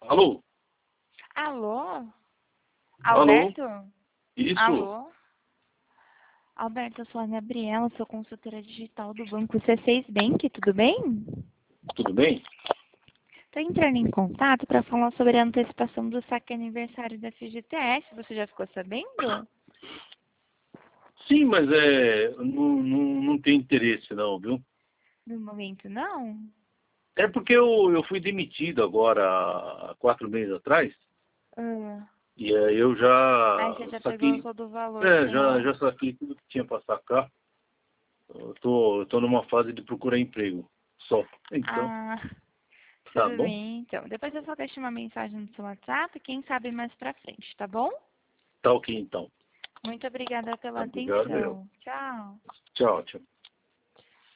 Alô? Alô? Alô? Alberto? Isso? Alô? Alberto, eu sou a Gabriela, sou consultora digital do banco C6 Bank, tudo bem? Tudo bem? Estou entrando em contato para falar sobre a antecipação do saque aniversário da FGTS. Você já ficou sabendo? Sim, mas não tem interesse não, viu? No momento, não? É porque eu fui demitido agora há 4 meses atrás, Ah, e aí eu aí já você já pegou saquei, todo o valor já saquei tudo que tinha para sacar. Eu tô numa fase de procurar emprego só. Então, Ah, tá tudo bom? bem, então. Depois eu só deixo uma mensagem no seu WhatsApp, quem sabe mais pra frente, tá bom? Tá ok então. Muito obrigada pela Obrigado eu. atenção. Tchau. Tchau, tchau.